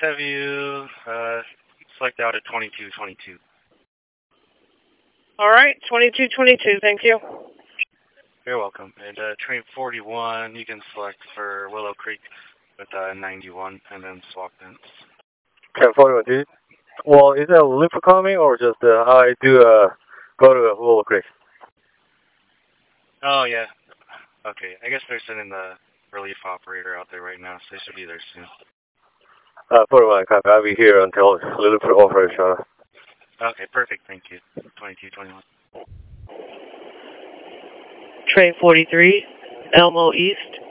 have you select out at 2222. All right, 2222, thank you. You're welcome. And train 41, you can select for Willow Creek with 91 and then swap ends. Train 41, dude. Well, is that a loop coming or just I do go to Willow Creek? Oh, yeah. Okay, I guess they're sending the relief operator out there right now, so they should be there soon. 41, copy. I'll be here until loop operation. Okay, perfect. Thank you. 2221. Train 43, Elmo East.